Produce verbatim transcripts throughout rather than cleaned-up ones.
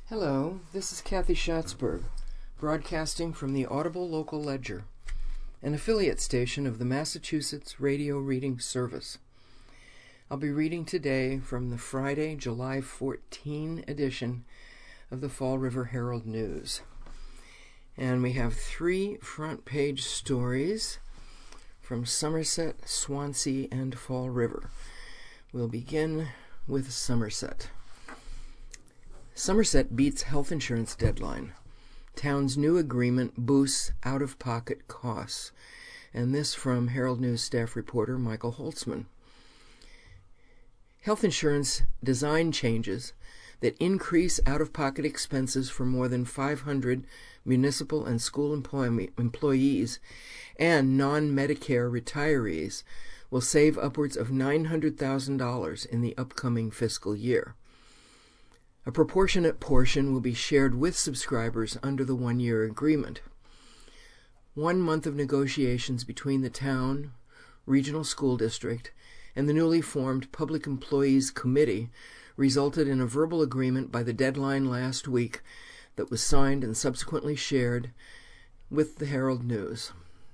Hello, this is Kathy Schatzberg, broadcasting from the Audible Local Ledger, an affiliate station of the Massachusetts Radio Reading Service. I'll be reading today from the Friday, July fourteenth edition of the Fall River Herald News. And we have three front-page stories from Somerset, Swansea, and Fall River. We'll begin with Somerset. Somerset beats health insurance deadline. Town's new agreement boosts out-of-pocket costs. And this from Herald News staff reporter Michael Holtzman. Health insurance design changes that increase out-of-pocket expenses for more than five hundred municipal and school employ- employees and non-Medicare retirees will save upwards of nine hundred thousand dollars in the upcoming fiscal year. A proportionate portion will be shared with subscribers under the one-year agreement. One month of negotiations between the town, regional school district, and the newly formed Public Employees Committee resulted in a verbal agreement by the deadline last week that was signed and subsequently shared with the Herald News.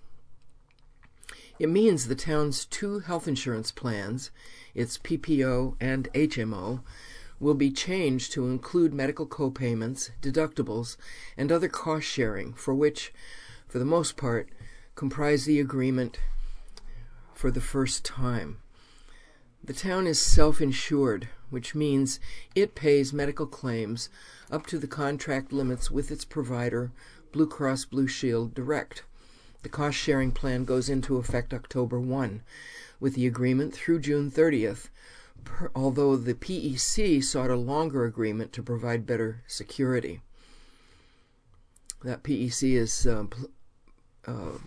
It means the town's two health insurance plans, its P P O and H M O, will be changed to include medical co-payments, deductibles, and other cost-sharing, for which, for the most part, comprise the agreement for the first time. The town is self-insured, which means it pays medical claims up to the contract limits with its provider, Blue Cross Blue Shield Direct. The cost-sharing plan goes into effect October first, with the agreement through June thirtieth, per, although the P E C sought a longer agreement to provide better security. That P E C is uh, uh,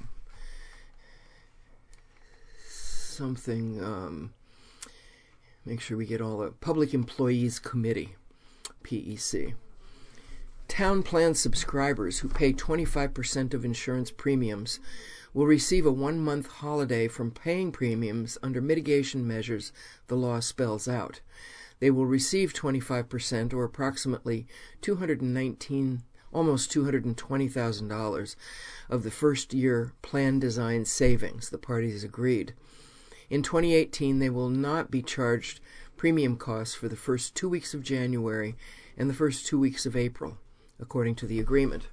something, um, make sure we get all the Public Employees Committee, P E C. Town plan subscribers who pay twenty-five percent of insurance premiums will receive a one-month holiday from paying premiums under mitigation measures the law spells out. They will receive twenty-five percent, or approximately two hundred nineteen, almost two hundred twenty thousand dollars of the first-year plan design savings. The parties agreed. In twenty eighteen, they will not be charged premium costs for the first two weeks of January and the first two weeks of April, according to the agreement.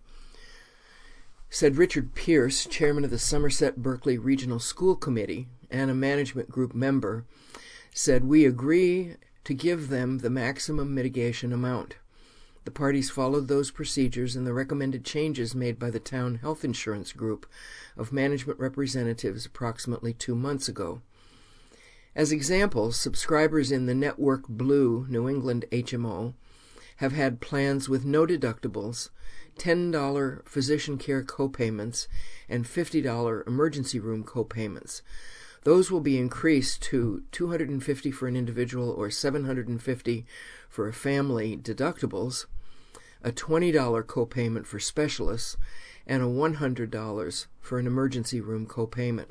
Said Richard Pierce, chairman of the Somerset Berkeley Regional School Committee and a management group member, said, "We agree to give them the maximum mitigation amount." The parties followed those procedures and the recommended changes made by the town health insurance group of management representatives approximately two months ago. As examples, subscribers in the Network Blue New England H M O have had plans with no deductibles, ten dollars physician care copayments, and fifty dollars emergency room copayments. Those will be increased to two hundred fifty dollars for an individual or seven hundred fifty dollars for a family deductibles, a twenty dollars copayment for specialists, and a one hundred dollars for an emergency room copayment.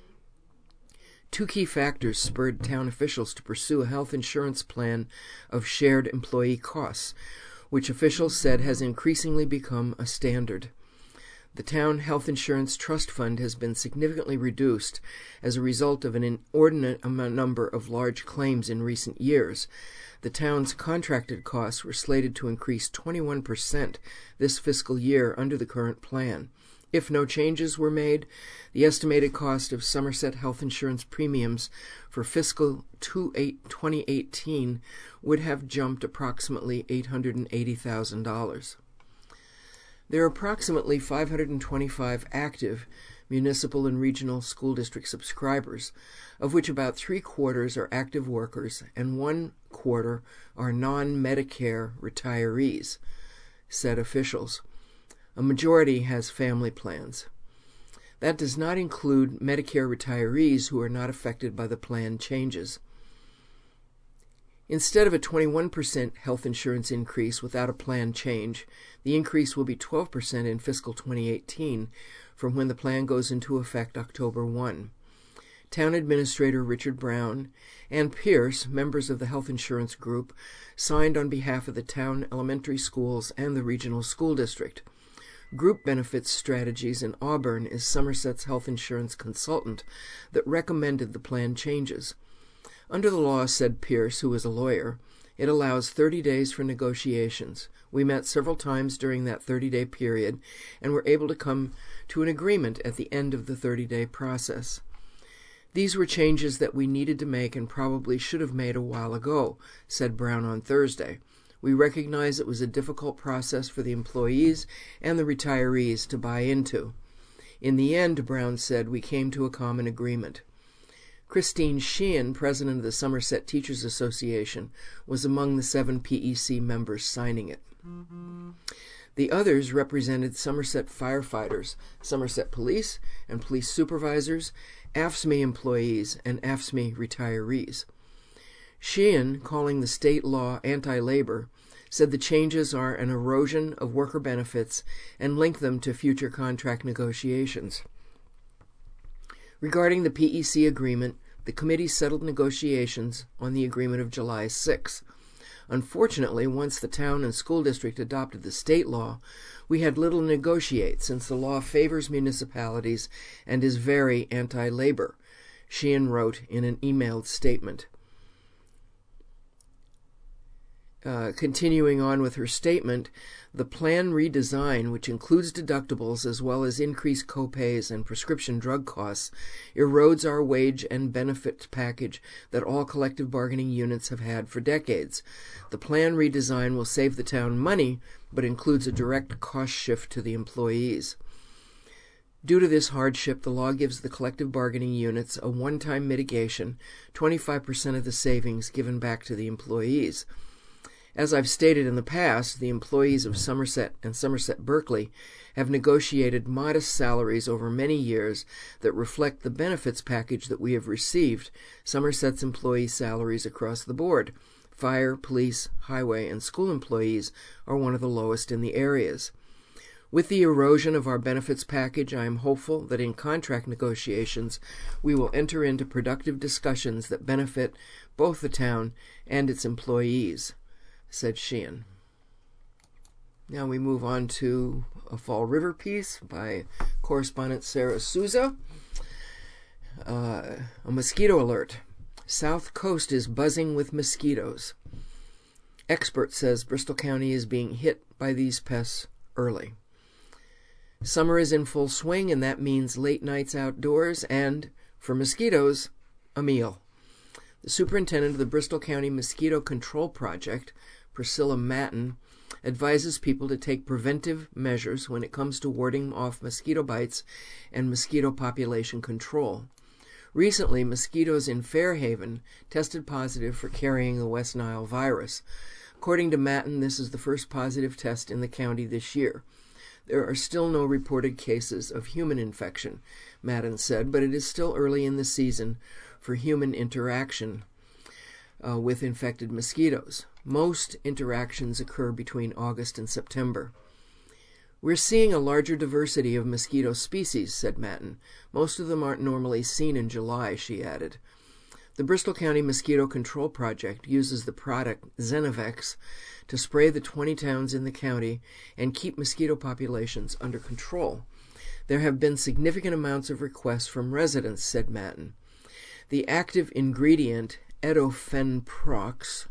Two key factors spurred town officials to pursue a health insurance plan of shared employee costs, which officials said has increasingly become a standard. The town health insurance trust fund has been significantly reduced as a result of an inordinate number of large claims in recent years. The town's contracted costs were slated to increase twenty-one percent this fiscal year under the current plan. If no changes were made, the estimated cost of Somerset health insurance premiums for fiscal twenty eighteen would have jumped approximately eight hundred eighty thousand dollars. There are approximately five hundred twenty-five active municipal and regional school district subscribers, of which about three-quarters are active workers and one-quarter are non-Medicare retirees, said officials. A majority has family plans. That does not include Medicare retirees who are not affected by the plan changes. Instead of a twenty-one percent health insurance increase without a plan change, the increase will be twelve percent in fiscal twenty eighteen, from when the plan goes into effect October first. Town Administrator Richard Brown, and Pierce, members of the health insurance group, signed on behalf of the town elementary schools and the regional school district. Group Benefits Strategies in Auburn is Somerset's health insurance consultant that recommended the plan changes. Under the law, said Pierce, who is a lawyer, it allows thirty days for negotiations. We met several times during that thirty-day period and were able to come to an agreement at the end of the thirty-day process. These were changes that we needed to make and probably should have made a while ago, said Brown on Thursday. We recognize it was a difficult process for the employees and the retirees to buy into. In the end, Brown said, we came to a common agreement. Christine Sheehan, president of the Somerset Teachers Association, was among the seven P E C members signing it. Mm-hmm. The others represented Somerset firefighters, Somerset police and police supervisors, A F S C M E employees, and A F S C M E retirees. Sheehan, calling the state law anti-labor, said the changes are an erosion of worker benefits and linked them to future contract negotiations. Regarding the P E C agreement, the committee settled negotiations on the agreement of July sixth. Unfortunately, once the town and school district adopted the state law, we had little to negotiate since the law favors municipalities and is very anti-labor, Sheehan wrote in an emailed statement. Uh, continuing on with her statement, the plan redesign, which includes deductibles as well as increased copays and prescription drug costs, erodes our wage and benefit package that all collective bargaining units have had for decades. The plan redesign will save the town money, but includes a direct cost shift to the employees. Due to this hardship, the law gives the collective bargaining units a one-time mitigation, twenty-five percent of the savings given back to the employees. As I've stated in the past, the employees of Somerset and Somerset Berkeley have negotiated modest salaries over many years that reflect the benefits package that we have received. Somerset's employee salaries across the board, fire, police, highway, and school employees, are one of the lowest in the areas. With the erosion of our benefits package, I am hopeful that in contract negotiations we will enter into productive discussions that benefit both the town and its employees, said Sheehan. Now we move on to a Fall River piece by correspondent Sarah Souza. Uh, a mosquito alert. South Coast is buzzing with mosquitoes. Expert says Bristol County is being hit by these pests early. Summer is in full swing, and that means late nights outdoors and, for mosquitoes, a meal. The superintendent of the Bristol County Mosquito Control Project, Priscilla Matten, advises people to take preventive measures when it comes to warding off mosquito bites and mosquito population control. Recently, mosquitoes in Fairhaven tested positive for carrying the West Nile virus. According to Matten, this is the first positive test in the county this year. There are still no reported cases of human infection, Matten said, but it is still early in the season for human interaction uh, with infected mosquitoes. Most interactions occur between August and September. We're seeing a larger diversity of mosquito species, said Matten. Most of them aren't normally seen in July, she added. The Bristol County Mosquito Control Project uses the product Zenovex to spray the twenty towns in the county and keep mosquito populations under control. There have been significant amounts of requests from residents, said Matten. The active ingredient, Edofenprox,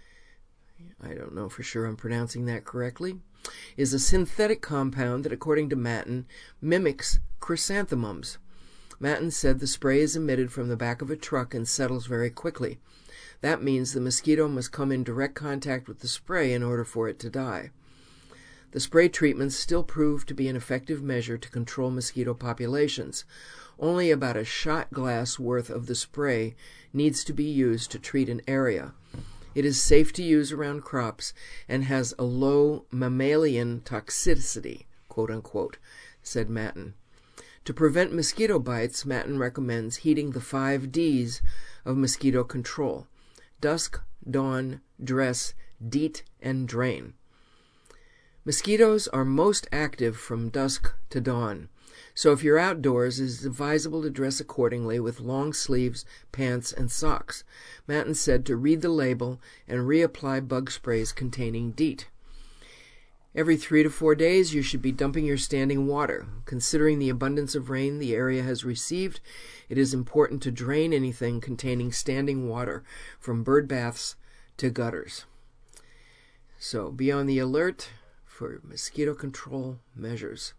I don't know for sure I'm pronouncing that correctly, is a synthetic compound that, according to Matten, mimics chrysanthemums. Matten said the spray is emitted from the back of a truck and settles very quickly. That means the mosquito must come in direct contact with the spray in order for it to die. The spray treatments still prove to be an effective measure to control mosquito populations. Only about a shot glass worth of the spray needs to be used to treat an area. It is safe to use around crops and has a low mammalian toxicity, quote unquote, said Matten. To prevent mosquito bites, Matten recommends heeding the five D's of mosquito control: dusk, dawn, dress, deet, and drain. Mosquitoes are most active from dusk to dawn, so if you're outdoors, it is advisable to dress accordingly with long sleeves, pants, and socks. Matten said to read the label and reapply bug sprays containing DEET. Every three to four days, you should be dumping your standing water. Considering the abundance of rain the area has received, it is important to drain anything containing standing water, from bird baths to gutters. So be on the alert for mosquito control measures.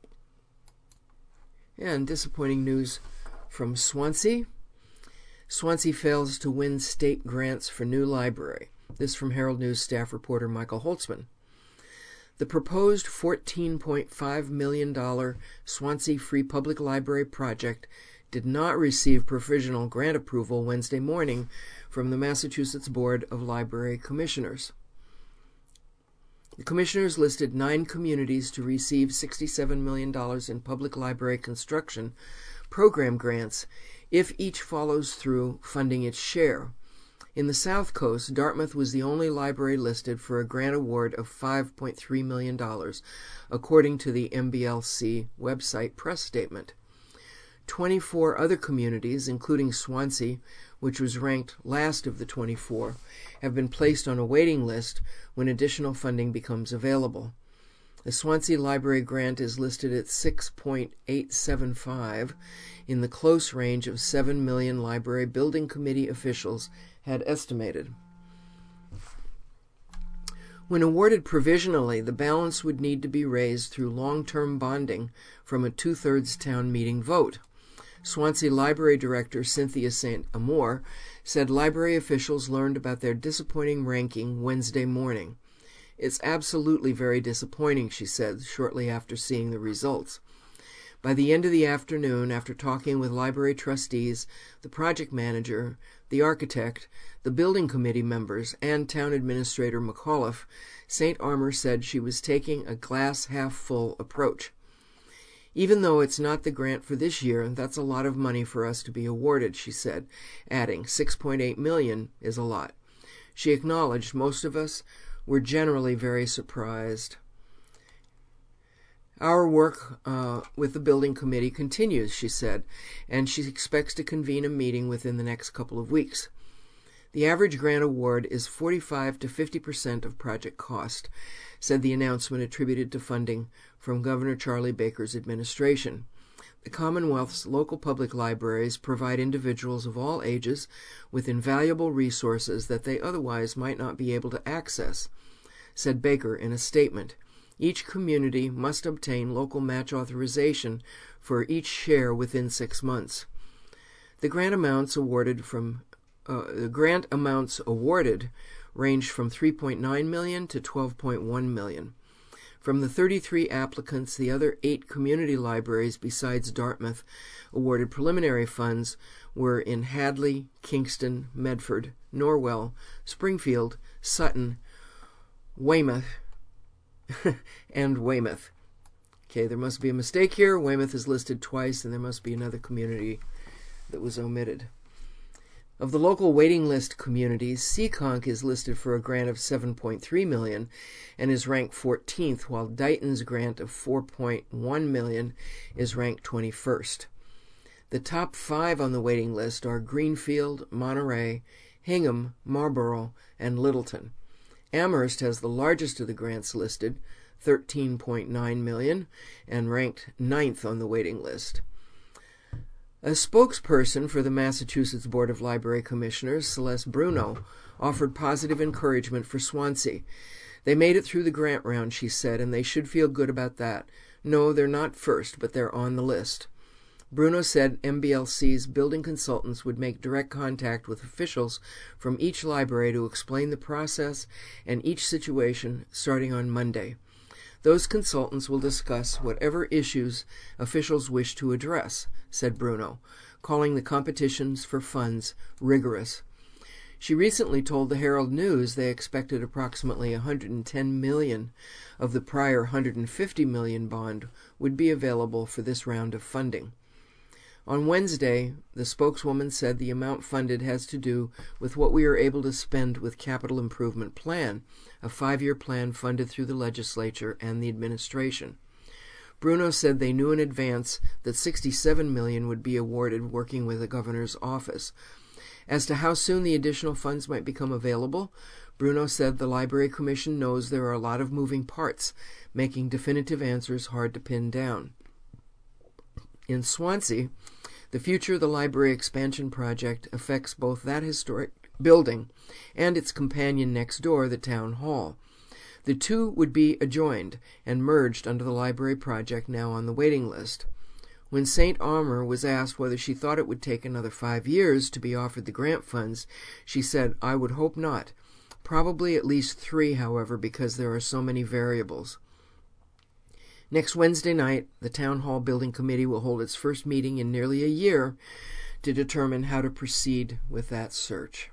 And disappointing news from Swansea. Swansea fails to win state grants for new library. This from Herald News staff reporter Michael Holtzman. The proposed fourteen point five million dollars Swansea Free Public Library project did not receive provisional grant approval Wednesday morning from the Massachusetts Board of Library Commissioners. The commissioners listed nine communities to receive sixty-seven million dollars in public library construction program grants if each follows through funding its share. In the South Coast, Dartmouth was the only library listed for a grant award of five point three million dollars, according to the M B L C website press statement. twenty-four other communities, including Swansea, which was ranked last of the twenty-four, have been placed on a waiting list when additional funding becomes available. The Swansea Library grant is listed at six point eight seven five in the close range of seven million dollars library building committee officials had estimated. When awarded provisionally, the balance would need to be raised through long-term bonding from a two-thirds town meeting vote. Swansea Library Director Cynthia Saint Amour said library officials learned about their disappointing ranking Wednesday morning. "It's absolutely very disappointing," she said shortly after seeing the results. By the end of the afternoon, after talking with library trustees, the project manager, the architect, the building committee members, and town administrator McAuliffe, Saint Amour said she was taking a glass-half-full approach. "Even though it's not the grant for this year, that's a lot of money for us to be awarded," she said, adding, six point eight million dollars is a lot. She acknowledged most of us were generally very surprised. "Our work uh, with the building committee continues," she said, and she expects to convene a meeting within the next couple of weeks. The average grant award is forty-five to fifty percent of project cost, said the announcement attributed to funding from Governor Charlie Baker's administration. The Commonwealth's local public libraries provide individuals of all ages with invaluable resources that they otherwise might not be able to access, said Baker in a statement. Each community must obtain local match authorization for each share within six months. The grant amounts awarded from uh, the grant amounts awarded range from three point nine million dollars to twelve point one million dollars. From the thirty-three applicants, the other eight community libraries besides Dartmouth awarded preliminary funds were in Hadley, Kingston, Medford, Norwell, Springfield, Sutton, Weymouth, and Weymouth. Okay, there must be a mistake here. Weymouth is listed twice, and there must be another community that was omitted. Of the local waiting list communities, Seekonk is listed for a grant of seven point three million dollars and is ranked fourteenth, while Dighton's grant of four point one million dollars is ranked twenty-first. The top five on the waiting list are Greenfield, Monterey, Hingham, Marlborough, and Littleton. Amherst has the largest of the grants listed, thirteen point nine million dollars, and ranked ninth on the waiting list. A spokesperson for the Massachusetts Board of Library Commissioners, Celeste Bruno, offered positive encouragement for Swansea. "They made it through the grant round," she said, "and they should feel good about that. No, they're not first, but they're on the list." Bruno said M B L C's building consultants would make direct contact with officials from each library to explain the process and each situation starting on Monday. Those consultants will discuss whatever issues officials wish to address, said Bruno, calling the competitions for funds rigorous. She recently told the Herald News they expected approximately one hundred ten million dollars of the prior one hundred fifty million dollars bond would be available for this round of funding. On Wednesday, the spokeswoman said the amount funded has to do with what we are able to spend with Capital Improvement Plan, a five-year plan funded through the legislature and the administration. Bruno said they knew in advance that sixty-seven million dollars would be awarded working with the governor's office. As to how soon the additional funds might become available, Bruno said the Library Commission knows there are a lot of moving parts, making definitive answers hard to pin down. In Swansea, the future of the library expansion project affects both that historic building and its companion next door, the town hall. The two would be adjoined and merged under the library project now on the waiting list. When Saint Omer was asked whether she thought it would take another five years to be offered the grant funds, she said, "I would hope not. Probably at least three, however, because there are so many variables." Next Wednesday night, the Town Hall Building Committee will hold its first meeting in nearly a year to determine how to proceed with that search.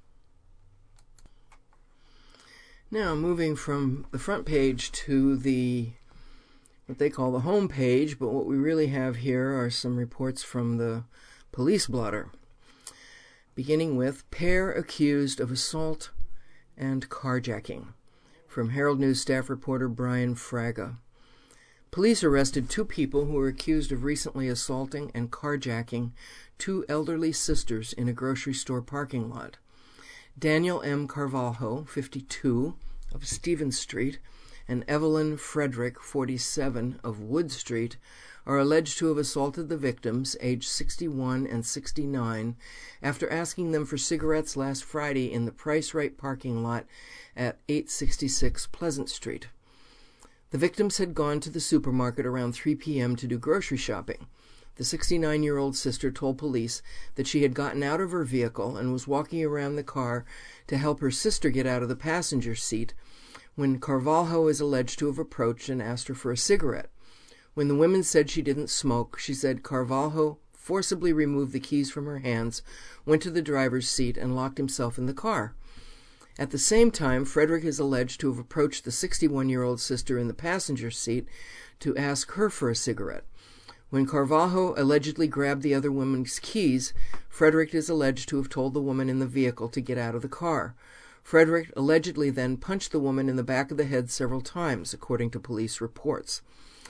Now, moving from the front page to the what they call the home page, but what we really have here are some reports from the police blotter, beginning with pair accused of assault and carjacking, from Herald News staff reporter Brian Fraga. Police arrested two people who were accused of recently assaulting and carjacking two elderly sisters in a grocery store parking lot. Daniel M. Carvalho, fifty-two, of Stevens Street, and Evelyn Frederick, forty-seven, of Wood Street, are alleged to have assaulted the victims, aged sixty-one and sixty-nine, after asking them for cigarettes last Friday in the Price Right parking lot at eight sixty-six Pleasant Street. The victims had gone to the supermarket around three p.m. to do grocery shopping. The sixty-nine-year-old sister told police that she had gotten out of her vehicle and was walking around the car to help her sister get out of the passenger seat when Carvalho is alleged to have approached and asked her for a cigarette. When the women said she didn't smoke, she said Carvalho forcibly removed the keys from her hands, went to the driver's seat, and locked himself in the car. At the same time, Frederick is alleged to have approached the sixty-one-year-old sister in the passenger seat to ask her for a cigarette. When Carvalho allegedly grabbed the other woman's keys, Frederick is alleged to have told the woman in the vehicle to get out of the car. Frederick allegedly then punched the woman in the back of the head several times, according to police reports.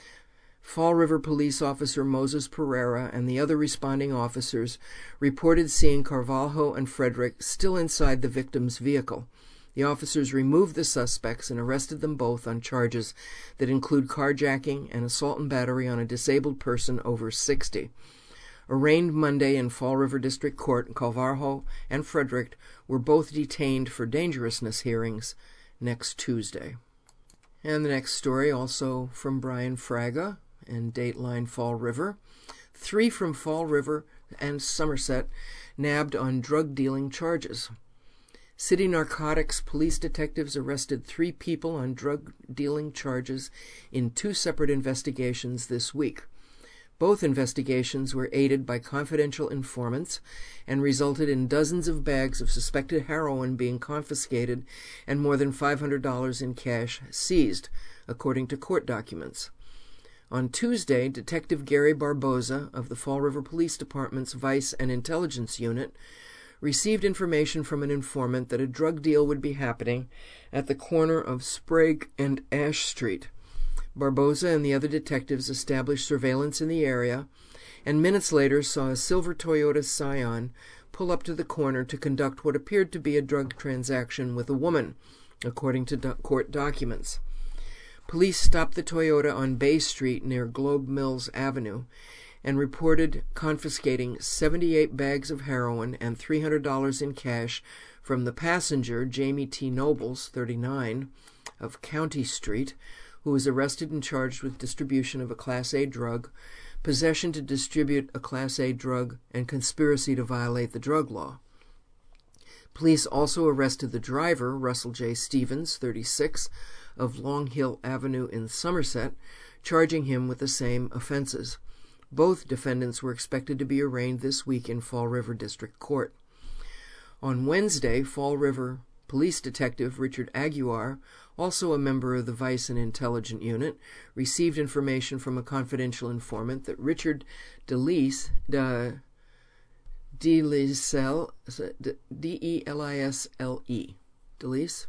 Fall River police officer Moses Pereira and the other responding officers reported seeing Carvalho and Frederick still inside the victim's vehicle. The officers removed the suspects and arrested them both on charges that include carjacking and assault and battery on a disabled person over sixty. Arraigned Monday in Fall River District Court, Carvalho and Frederick were both detained for dangerousness hearings next Tuesday. And the next story, also from Brian Fraga and Dateline Fall River. Three from Fall River and Somerset nabbed on drug dealing charges. City Narcotics police detectives arrested three people on drug dealing charges in two separate investigations this week. Both investigations were aided by confidential informants and resulted in dozens of bags of suspected heroin being confiscated and more than five hundred dollars in cash seized, according to court documents. On Tuesday, Detective Gary Barboza of the Fall River Police Department's Vice and Intelligence Unit received information from an informant that a drug deal would be happening at the corner of Sprague and Ash Street. Barboza and the other detectives established surveillance in the area, and minutes later saw a silver Toyota Scion pull up to the corner to conduct what appeared to be a drug transaction with a woman, according to do- court documents. Police stopped the Toyota on Bay Street near Globe Mills Avenue and reported confiscating seventy-eight bags of heroin and three hundred dollars in cash from the passenger, Jamie T. Nobles, thirty-nine, of County Street, who was arrested and charged with distribution of a Class A drug, possession to distribute a Class A drug, and conspiracy to violate the drug law. Police also arrested the driver, Russell J. Stevens, thirty-six, of Long Hill Avenue in Somerset, charging him with the same offenses. Both defendants were expected to be arraigned this week in Fall River District Court. On Wednesday, Fall River Police Detective Richard Aguiar, also a member of the Vice and Intelligence Unit, received information from a confidential informant that Richard DeLisle, uh, DeLisle, D E L I S L E, DeLisle,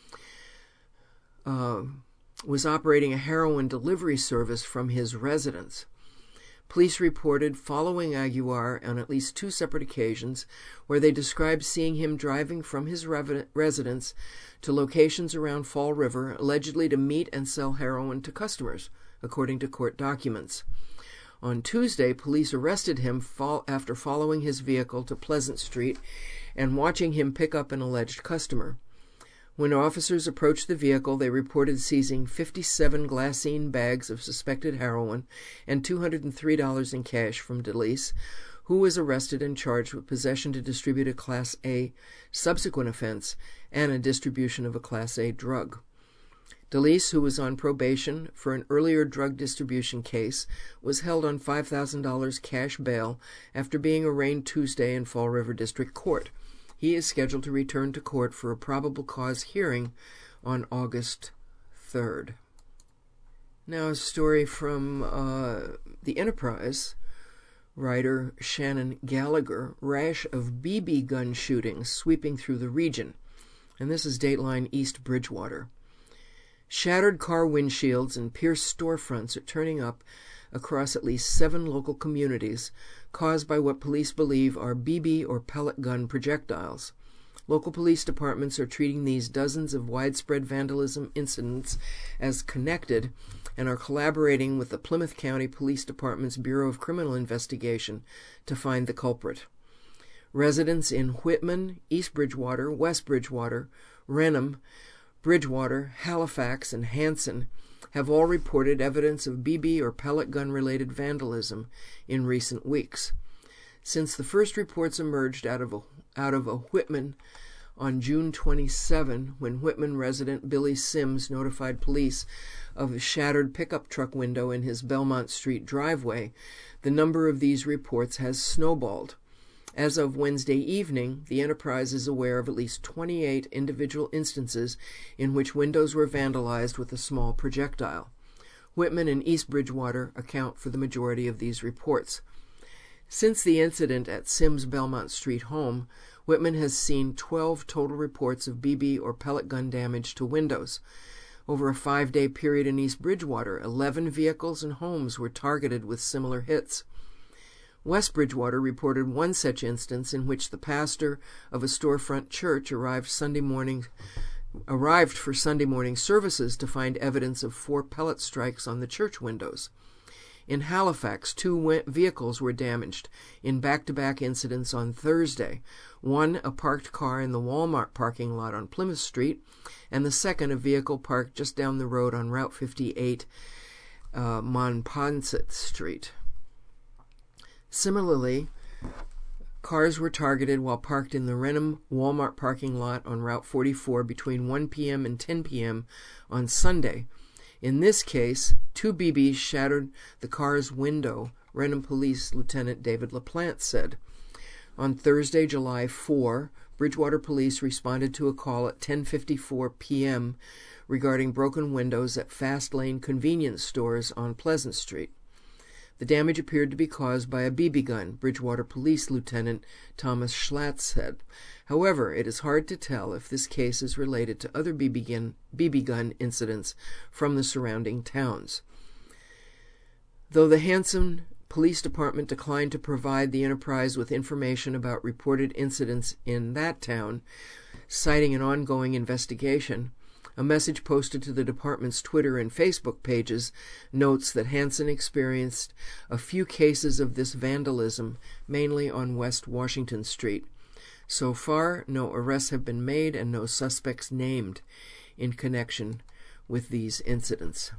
uh, was operating a heroin delivery service from his residence. Police reported following Aguiar on at least two separate occasions where they described seeing him driving from his residence to locations around Fall River, allegedly to meet and sell heroin to customers, according to court documents. On Tuesday, police arrested him after following his vehicle to Pleasant Street and watching him pick up an alleged customer. When officers approached the vehicle, they reported seizing fifty-seven glassine bags of suspected heroin and two hundred three dollars in cash from DeLisle, who was arrested and charged with possession to distribute a Class A subsequent offense and a distribution of a Class A drug. DeLisle, who was on probation for an earlier drug distribution case, was held on five thousand dollars cash bail after being arraigned Tuesday in Fall River District Court. He is scheduled to return to court for a probable cause hearing on August third. Now a story from uh, the Enterprise. Writer Shannon Gallagher, rash of B B gun shootings sweeping through the region. And this is Dateline East Bridgewater. Shattered car windshields and pierced storefronts are turning up across at least seven local communities, caused by what police believe are B B or pellet gun projectiles. Local police departments are treating these dozens of widespread vandalism incidents as connected and are collaborating with the Plymouth County Police Department's Bureau of Criminal Investigation to find the culprit. Residents in Whitman, East Bridgewater, West Bridgewater, Renham, Bridgewater, Halifax, and Hanson have all reported evidence of B B or pellet gun-related vandalism in recent weeks. Since the first reports emerged out of a, out of a Whitman on June twenty-seventh, when Whitman resident Billy Sims notified police of a shattered pickup truck window in his Belmont Street driveway, the number of these reports has snowballed. As of Wednesday evening, the Enterprise is aware of at least twenty-eight individual instances in which windows were vandalized with a small projectile. Whitman and East Bridgewater account for the majority of these reports. Since the incident at Sims' Belmont Street home, Whitman has seen twelve total reports of B B or pellet gun damage to windows. Over a five-day period in East Bridgewater, eleven vehicles and homes were targeted with similar hits. West Bridgewater reported one such instance in which the pastor of a storefront church arrived Sunday morning, arrived for Sunday morning services to find evidence of four pellet strikes on the church windows. In Halifax, two vehicles were damaged in back-to-back incidents on Thursday. One, a parked car in the Walmart parking lot on Plymouth Street, and the second, a vehicle parked just down the road on Route fifty-eight, uh, Monpont Street. Similarly, cars were targeted while parked in the Renham Walmart parking lot on Route forty-four between one p.m. and ten p.m. on Sunday. In this case, two B Bs shattered the car's window, Renham Police Lieutenant David LaPlante said. On Thursday, July fourth, Bridgewater Police responded to a call at ten fifty-four p.m. regarding broken windows at Fast Lane convenience stores on Pleasant Street. The damage appeared to be caused by a B B gun, Bridgewater Police Lieutenant Thomas Schlatt said. However, it is hard to tell if this case is related to other B B gun, B B gun incidents from the surrounding towns. Though the Hanson Police Department declined to provide the Enterprise with information about reported incidents in that town, citing an ongoing investigation, a message posted to the department's Twitter and Facebook pages notes that Hanson experienced a few cases of this vandalism, mainly on West Washington Street. So far, no arrests have been made and no suspects named in connection with these incidents.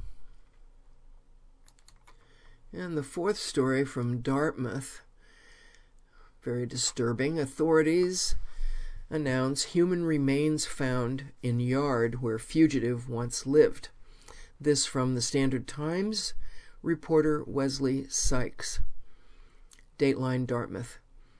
And the fourth story from Dartmouth, very disturbing. Authorities announce human remains found in yard where fugitive once lived. This from the Standard Times, reporter Wesley Sykes. Dateline Dartmouth.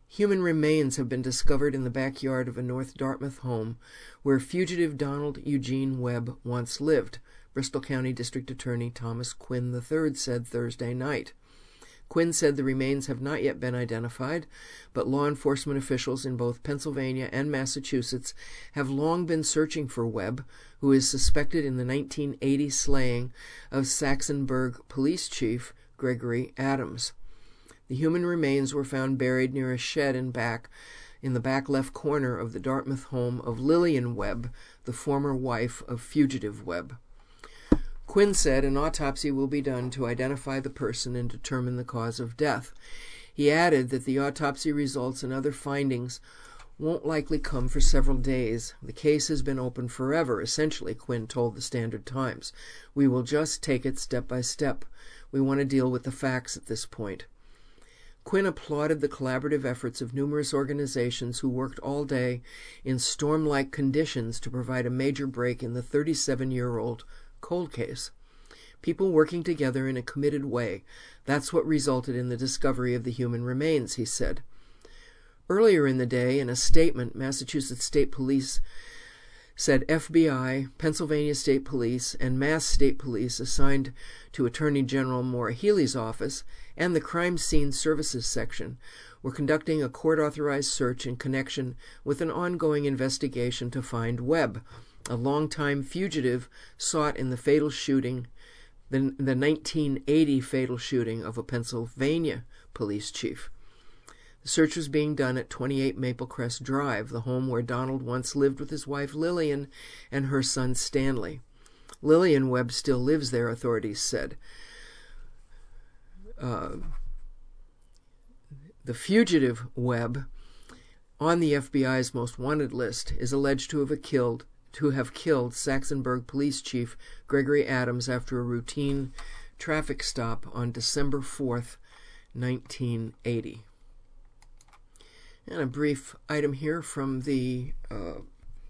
Human remains have been discovered in the backyard of a North Dartmouth home where fugitive Donald Eugene Webb once lived, Bristol County District Attorney Thomas Quinn the third said Thursday night. Quinn said the remains have not yet been identified, but law enforcement officials in both Pennsylvania and Massachusetts have long been searching for Webb, who is suspected in the nineteen eighty slaying of Saxonburg Police Chief Gregory Adams. The human remains were found buried near a shed in back in the back left corner of the Dartmouth home of Lillian Webb, the former wife of fugitive Webb. Quinn said an autopsy will be done to identify the person and determine the cause of death. He added that the autopsy results and other findings won't likely come for several days. The case has been open forever, essentially, Quinn told the Standard Times. We will just take it step by step. We want to deal with the facts at this point. Quinn applauded the collaborative efforts of numerous organizations who worked all day in storm-like conditions to provide a major break in the thirty-seven-year-old cold case. People working together in a committed way. That's what resulted in the discovery of the human remains, he said. Earlier in the day, in a statement, Massachusetts State Police said F B I, Pennsylvania State Police, and Mass State Police assigned to Attorney General Maura Healey's office and the Crime Scene Services section were conducting a court-authorized search in connection with an ongoing investigation to find Webb, a longtime fugitive sought in the fatal shooting, the, the nineteen eighty fatal shooting of a Pennsylvania police chief. The search was being done at twenty-eight Maple Crest Drive, the home where Donald once lived with his wife Lillian and her son Stanley. Lillian Webb still lives there, authorities said. Uh, the fugitive Webb, on the F B I's most wanted list, is alleged to have killed to have killed Saxonburg Police Chief Gregory Adams after a routine traffic stop on December fourth, nineteen eighty. And a brief item here from the uh,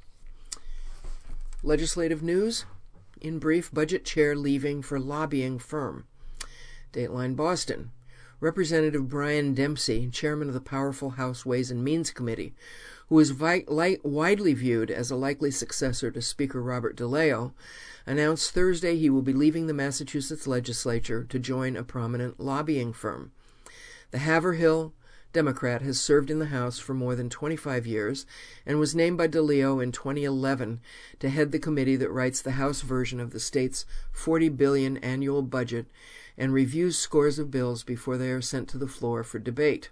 legislative news. In brief, budget chair leaving for lobbying firm. Dateline Boston. Representative Brian Dempsey, chairman of the powerful House Ways and Means Committee, who is vi- li- widely viewed as a likely successor to Speaker Robert DeLeo, announced Thursday he will be leaving the Massachusetts legislature to join a prominent lobbying firm. The Haverhill Democrat has served in the House for more than twenty-five years and was named by DeLeo in twenty eleven to head the committee that writes the House version of the state's forty billion dollars annual budget and reviews scores of bills before they are sent to the floor for debate.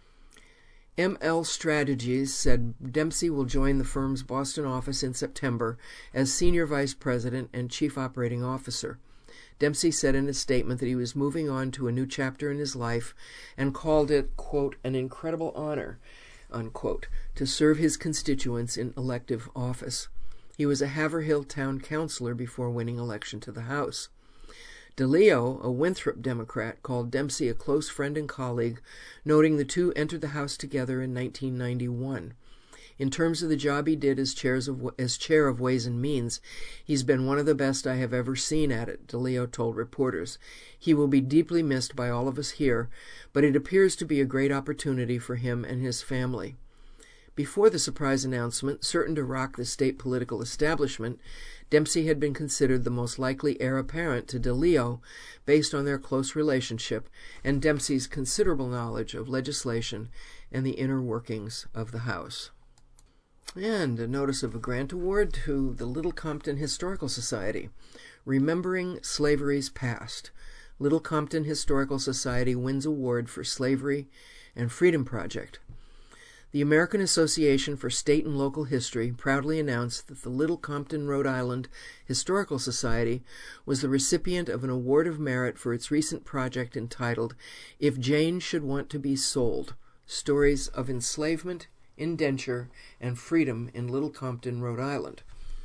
M L Strategies said Dempsey will join the firm's Boston office in September as Senior Vice President and Chief Operating Officer. Dempsey said in a statement that he was moving on to a new chapter in his life and called it, quote, an incredible honor, unquote, to serve his constituents in elective office. He was a Haverhill town councilor before winning election to the House. DeLeo, a Winthrop Democrat, called Dempsey a close friend and colleague, noting the two entered the House together in nineteen ninety-one. In terms of the job he did as, chairs of, as chair of Ways and Means, he's been one of the best I have ever seen at it, DeLeo told reporters. He will be deeply missed by all of us here, but it appears to be a great opportunity for him and his family. Before the surprise announcement, certain to rock the state political establishment, Dempsey had been considered the most likely heir apparent to DeLeo based on their close relationship and Dempsey's considerable knowledge of legislation and the inner workings of the House. And a notice of a grant award to the Little Compton Historical Society. Remembering Slavery's Past. Little Compton Historical Society wins award for Slavery and Freedom Project. The American Association for State and Local History proudly announced that the Little Compton, Rhode Island Historical Society was the recipient of an award of merit for its recent project entitled If Jane Should Want to Be Sold, Stories of Enslavement, Indenture, and Freedom in Little Compton, Rhode Island.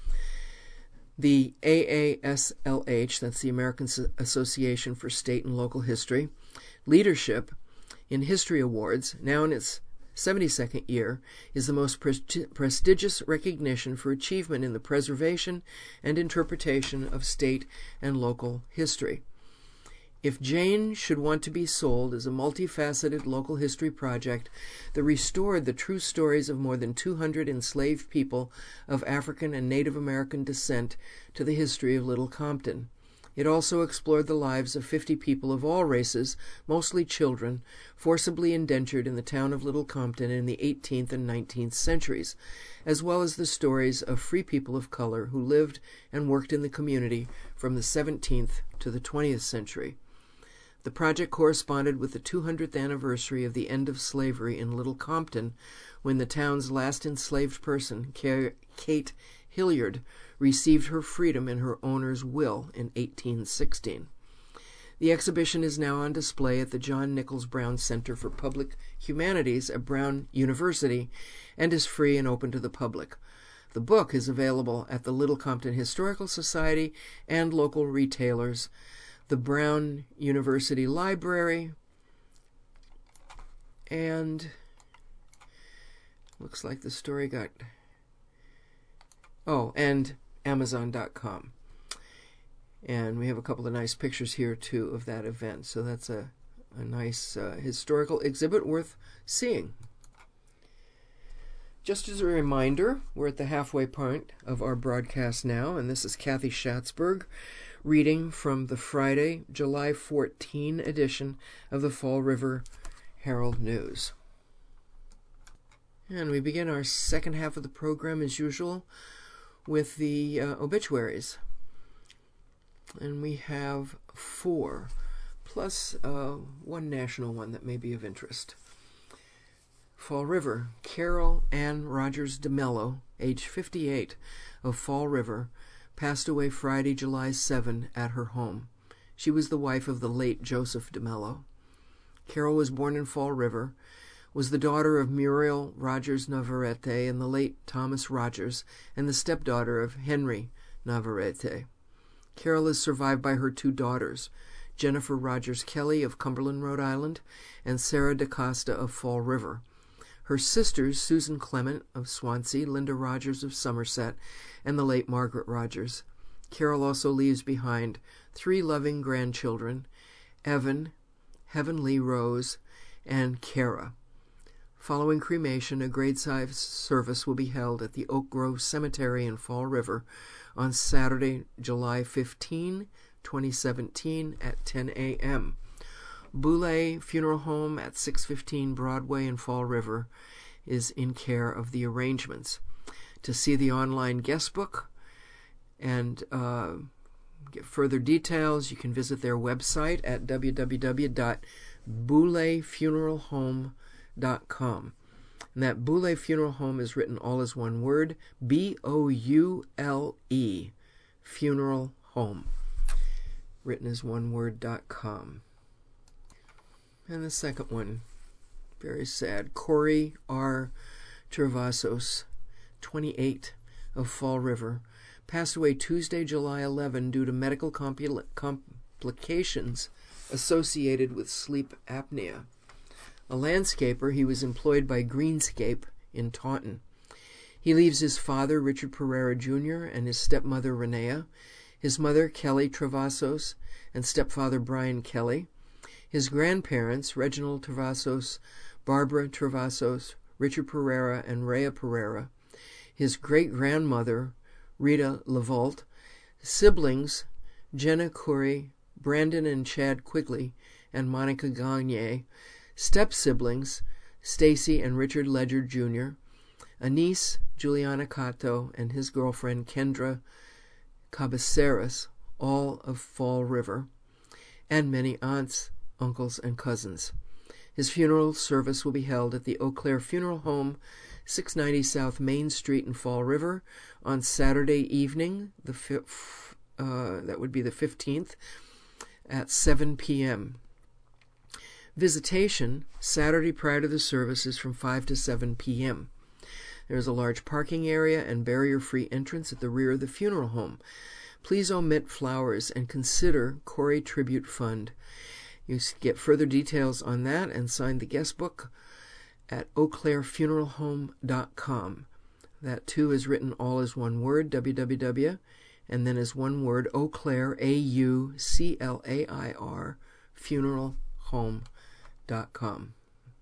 The A A S L H, that's the American Association for State and Local History, Leadership in History Awards, now in its seventy-second year, is the most pre- prestigious recognition for achievement in the preservation and interpretation of state and local history. If Jane should want to be sold as a multifaceted local history project that restored the true stories of more than two hundred enslaved people of African and Native American descent to the history of Little Compton. It also explored the lives of fifty people of all races, mostly children, forcibly indentured in the town of Little Compton in the eighteenth and nineteenth centuries, as well as the stories of free people of color who lived and worked in the community from the seventeenth to the twentieth century. The project corresponded with the two hundredth anniversary of the end of slavery in Little Compton, when the town's last enslaved person, Kate Hilliard, received her freedom in her owner's will in eighteen sixteen. The exhibition is now on display at the John Nichols Brown Center for Public Humanities at Brown University and is free and open to the public. The book is available at the Little Compton Historical Society and local retailers, the Brown University Library, and looks like the story got, oh, and Amazon dot com. And we have a couple of nice pictures here, too, of that event. So that's a, a nice uh, historical exhibit worth seeing. Just as a reminder, we're at the halfway point of our broadcast now, and this is Kathy Schatzberg reading from the Friday, July fourteenth edition of the Fall River Herald News. And we begin our second half of the program, as usual, with the uh, obituaries. And we have four, plus uh, one national one that may be of interest. Fall River, Carol Ann Rogers DeMello, age fifty-eight, of Fall River, passed away Friday, July seventh, at her home. She was the wife of the late Joseph DeMello. Carol was born in Fall River, was the daughter of Muriel Rogers Navarrete and the late Thomas Rogers, and the stepdaughter of Henry Navarrete. Carol is survived by her two daughters, Jennifer Rogers Kelly of Cumberland, Rhode Island, and Sarah DaCosta of Fall River. Her sisters, Susan Clement of Swansea, Linda Rogers of Somerset, and the late Margaret Rogers. Carol also leaves behind three loving grandchildren, Evan, Heavenly Rose, and Kara. Following cremation, a graveside service will be held at the Oak Grove Cemetery in Fall River on Saturday, July fifteenth, twenty seventeen at ten a.m. Boulay Funeral Home at six fifteen Broadway in Fall River is in care of the arrangements. To see the online guest book and uh, get further details, you can visit their website at w w w dot boulay funeral home dot com. And that Boulay Funeral Home is written all as one word, B O U L E, Funeral Home, written as one word dot com. And the second one, very sad, Corey R. Travasos, twenty-eight, of Fall River, passed away Tuesday, July eleventh, due to medical compl- complications associated with sleep apnea. A landscaper, he was employed by Greenscape in Taunton. He leaves his father, Richard Pereira Junior, and his stepmother, Renea, his mother, Kelly Travasos, and stepfather, Brian Kelly, his grandparents, Reginald Travasos, Barbara Travasos, Richard Pereira, and Rhea Pereira, his great-grandmother, Rita Lavault, siblings, Jenna Curry, Brandon and Chad Quigley, and Monica Gagne, step-siblings, Stacy and Richard Ledger Junior, a niece, Juliana Cato, and his girlfriend, Kendra Cabeceras, all of Fall River, and many aunts, uncles, and cousins. His funeral service will be held at the Eau Claire Funeral Home, six ninety South Main Street in Fall River, on Saturday evening, the fifth, uh, that would be the fifteenth, at seven p.m. Visitation, Saturday prior to the service, is from five to seven p.m. There is a large parking area and barrier-free entrance at the rear of the funeral home. Please omit flowers and consider Corey Tribute Fund. You get further details on that and sign the guest book at eau claire funeral home dot com. That, too, is written all as one word, w w w, and then as one word, Eau Claire, A U C L A I R, funeral home dot com.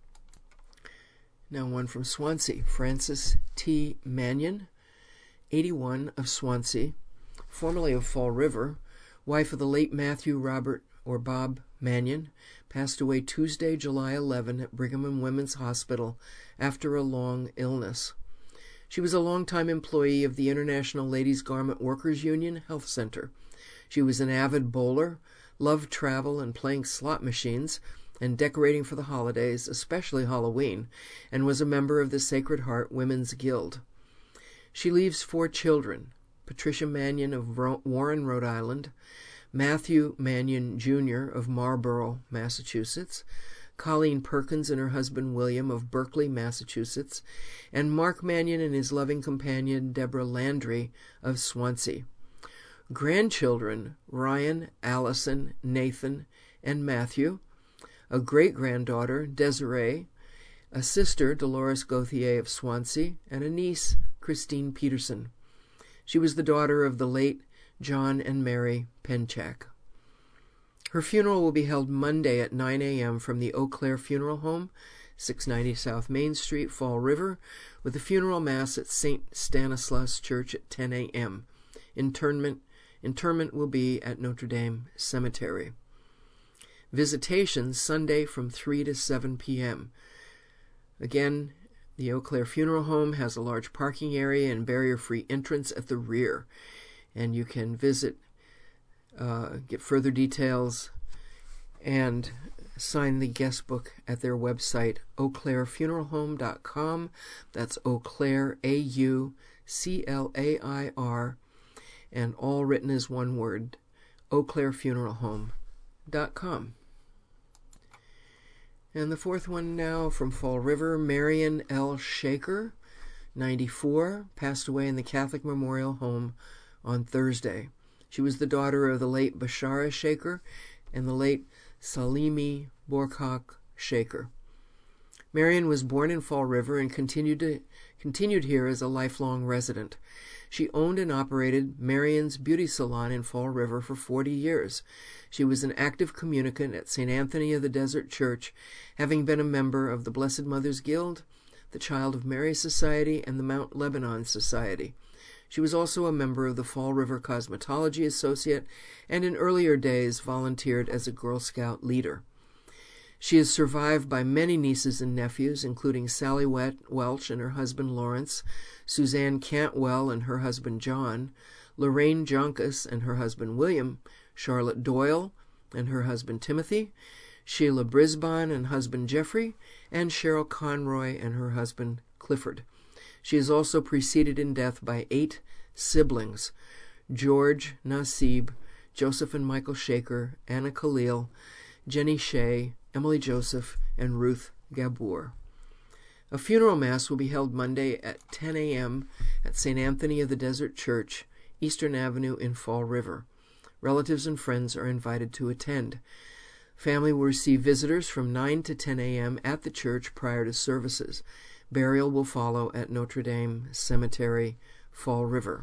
Now one from Swansea. Frances T. Mannion, eighty-one, of Swansea, formerly of Fall River, wife of the late Matthew Robert or Bob Mannion, passed away Tuesday, July eleventh at Brigham and Women's Hospital after a long illness. She was a longtime employee of the International Ladies Garment Workers Union Health Center. She was an avid bowler, loved travel and playing slot machines, and decorating for the holidays, especially Halloween, and was a member of the Sacred Heart Women's Guild. She leaves four children: Patricia Mannion of Warren, Rhode Island, Matthew Mannion Junior of Marlborough, Massachusetts, Colleen Perkins and her husband William of Berkeley, Massachusetts, and Mark Mannion and his loving companion Deborah Landry of Swansea. Grandchildren: Ryan, Allison, Nathan, and Matthew, a great-granddaughter, Desiree, a sister, Dolores Gauthier of Swansea, and a niece, Christine Peterson. She was the daughter of the late John and Mary Penchak. Her funeral will be held Monday at nine a.m. from the Eau Claire Funeral Home, six ninety South Main Street, Fall River, with a funeral mass at Saint Stanislaus Church at ten a.m. Interment, interment will be at Notre Dame Cemetery. Visitations Sunday from three to seven p.m. Again, the Eau Claire Funeral Home has a large parking area and barrier-free entrance at the rear, and you can visit, uh, get further details, and sign the guest book at their website, eau claire funeral home dot com. That's Eau Claire, A U C L A I R, and all written as one word, eau claire funeral home dot com. And the fourth one now from Fall River, Marion L. Shaker, ninety-four, passed away in the Catholic Memorial Home on Thursday. She was the daughter of the late Bashara Shaker and the late Salimi Borkhak Shaker. Marion was born in Fall River and continued to continued here as a lifelong resident. She owned and operated Marion's Beauty Salon in Fall River for forty years. She was an active communicant at Saint Anthony of the Desert Church, having been a member of the Blessed Mother's Guild, the Child of Mary Society, and the Mount Lebanon Society. She was also a member of the Fall River Cosmetology Associate, and in earlier days volunteered as a Girl Scout leader. She is survived by many nieces and nephews, including Sally Welch and her husband Lawrence, Suzanne Cantwell and her husband John, Lorraine Joncas and her husband William, Charlotte Doyle and her husband Timothy, Sheila Brisbane and husband Jeffrey, and Cheryl Conroy and her husband Clifford. She is also preceded in death by eight siblings: George Nasib, Joseph and Michael Shaker, Anna Khalil, Jenny Shea, Emily Joseph, and Ruth Gabor. A funeral mass will be held Monday at ten a.m. at Saint Anthony of the Desert Church, Eastern Avenue in Fall River. Relatives and friends are invited to attend. Family will receive visitors from nine to ten a.m. at the church prior to services. Burial will follow at Notre Dame Cemetery, Fall River.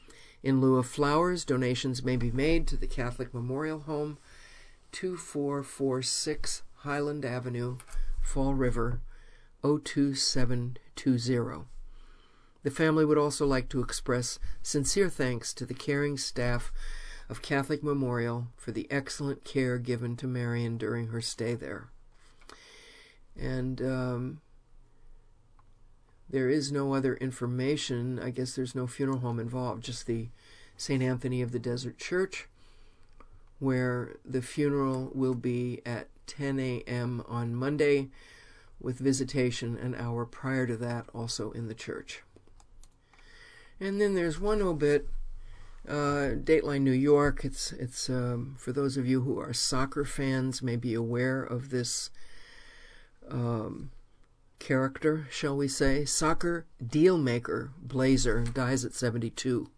In lieu of flowers, donations may be made to the Catholic Memorial Home, two four four six Highland Avenue, Fall River, oh two seven two zero. The family would also like to express sincere thanks to the caring staff of Catholic Memorial for the excellent care given to Marion during her stay there. And um, there is no other information. I guess there's no funeral home involved, just the Saint Anthony of the Desert Church, where the funeral will be at ten a.m. on Monday, with visitation an hour prior to that also in the church. And then there's one obit, uh, Dateline New York. It's it's um, for those of you who are soccer fans, may be aware of this um, character, shall we say. Soccer deal maker Blazer dies at seventy-two.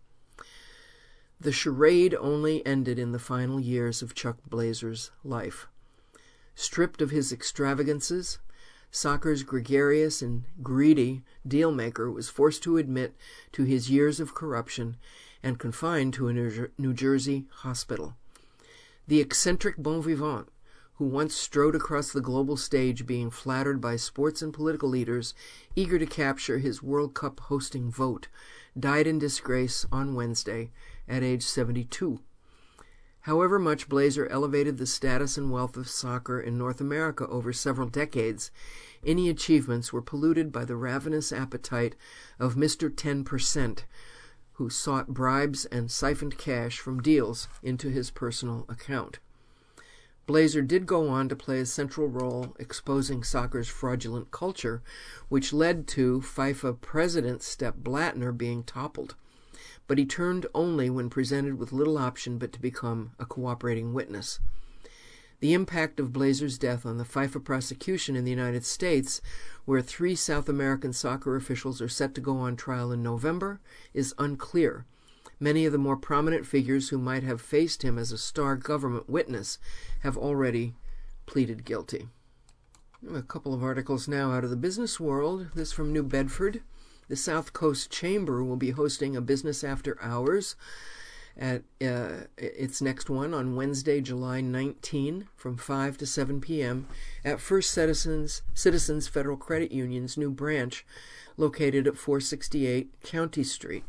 The charade only ended in the final years of Chuck Blazer's life. Stripped of his extravagances, soccer's gregarious and greedy dealmaker was forced to admit to his years of corruption and confined to a New Jersey hospital. The eccentric bon vivant, who once strode across the global stage being flattered by sports and political leaders eager to capture his World Cup hosting vote, died in disgrace on Wednesday at age seventy-two. However much Blazer elevated the status and wealth of soccer in North America over several decades, any achievements were polluted by the ravenous appetite of Mister ten percent, who sought bribes and siphoned cash from deals into his personal account. Blazer did go on to play a central role exposing soccer's fraudulent culture, which led to FIFA president Sepp Blatter being toppled. But he turned only when presented with little option but to become a cooperating witness. The impact of Blazer's death on the FIFA prosecution in the United States, where three South American soccer officials are set to go on trial in November, is unclear. Many of the more prominent figures who might have faced him as a star government witness have already pleaded guilty. A couple of articles now out of the business world. This from New Bedford. The South Coast Chamber will be hosting a business after hours at uh, its next one on Wednesday, July nineteenth from five to seven p.m. at First Citizens, Citizens Federal Credit Union's new branch located at four sixty-eight County Street.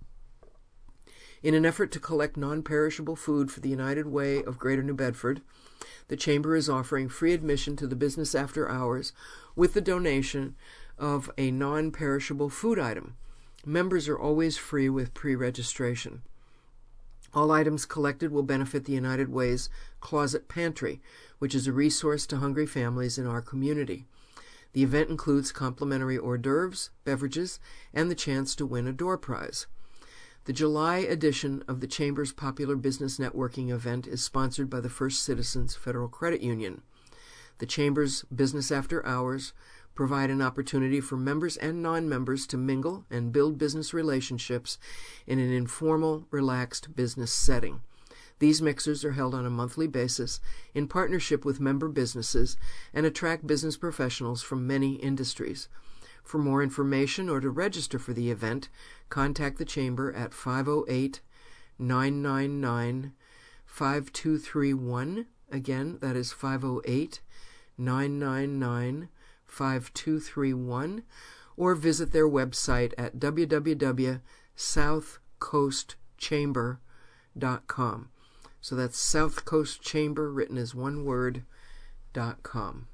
In an effort to collect non-perishable food for the United Way of Greater New Bedford, the Chamber is offering free admission to the business after hours with the donation of a non-perishable food item. Members are always free with pre-registration. All items collected will benefit the United Way's Closet Pantry, which is a resource to hungry families in our community. The event includes complimentary hors d'oeuvres, beverages, and the chance to win a door prize. The July edition of the Chamber's popular business networking event is sponsored by the First Citizens Federal Credit Union. The Chamber's Business After Hours provide an opportunity for members and non-members to mingle and build business relationships in an informal, relaxed business setting. These mixers are held on a monthly basis in partnership with member businesses and attract business professionals from many industries. For more information or to register for the event, contact the Chamber at five oh eight, nine nine nine, five two three one. Again, that is five oh eight, nine nine nine, five two three one, or visit their website at w w w dot south coast chamber dot com. So that's South Coast Chamber, written as one word, dot com.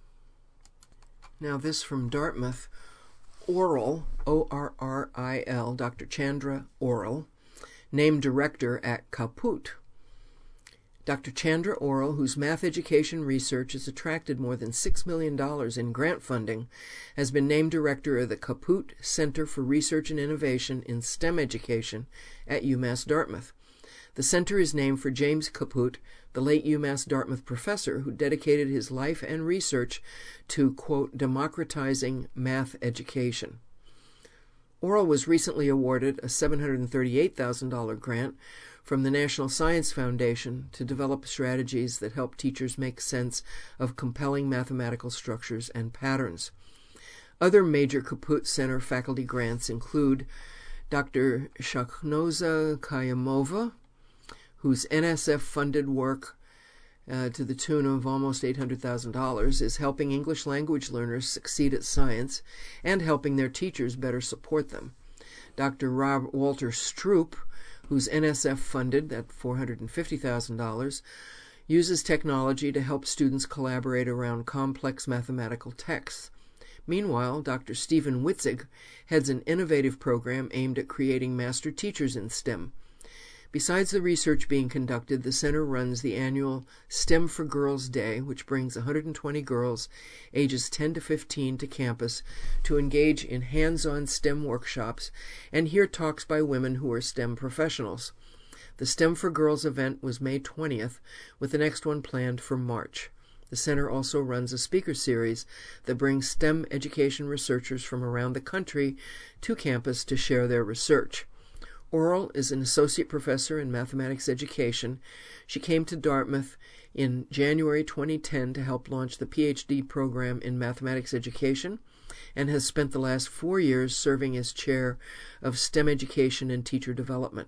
Now this from Dartmouth. Orril, O R R I L, Doctor Chandra Orril, named director at Kaput. Doctor Chandra Orril, whose math education research has attracted more than six million dollars in grant funding, has been named director of the Kaput Center for Research and Innovation in STEM Education at UMass Dartmouth. The center is named for James Kaput, the late UMass Dartmouth professor who dedicated his life and research to, quote, democratizing math education. Orril was recently awarded a seven hundred thirty-eight thousand dollars grant from the National Science Foundation to develop strategies that help teachers make sense of compelling mathematical structures and patterns. Other major Kaput Center faculty grants include Doctor Shachnoza Kayamova, whose N S F-funded work uh, to the tune of almost eight hundred thousand dollars is helping English language learners succeed at science and helping their teachers better support them. Doctor Rob Walter Stroop, whose N S F-funded, at four hundred fifty thousand dollars, uses technology to help students collaborate around complex mathematical texts. Meanwhile, Doctor Stephen Witzig heads an innovative program aimed at creating master teachers in STEM. Besides the research being conducted, the center runs the annual STEM for Girls Day, which brings one hundred twenty girls ages ten to fifteen to campus to engage in hands-on STEM workshops and hear talks by women who are STEM professionals. The STEM for Girls event was May twentieth, with the next one planned for March. The center also runs a speaker series that brings STEM education researchers from around the country to campus to share their research. Orril is an associate professor in mathematics education. She came to Dartmouth in January twenty ten to help launch the P H D program in mathematics education and has spent the last four years serving as chair of STEM education and teacher development.